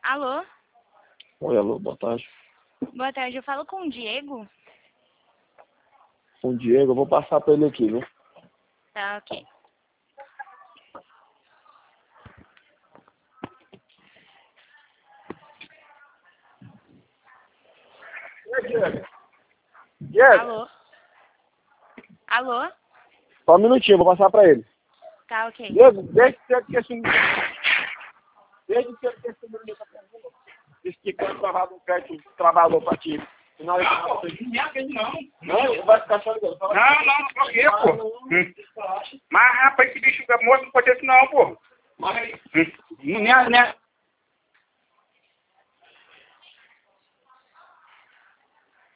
Alô? Oi, alô, boa tarde. Boa tarde, eu falo com o Diego? Com o Diego, eu vou passar pra ele aqui, viu? Tá, ok. Diego, Alô? Alô? só um minutinho, eu vou passar pra ele. Tá, ok. Diego, deixa que esse número... Deixa que esse número tá perguntando. Diz que quando travado um crédito, trabalhou pra ti. Não, não vai ficar só ligando. Não, por quê, pô? Mas, rapaz, esse bicho moço não pode ser assim não, pô. Mas,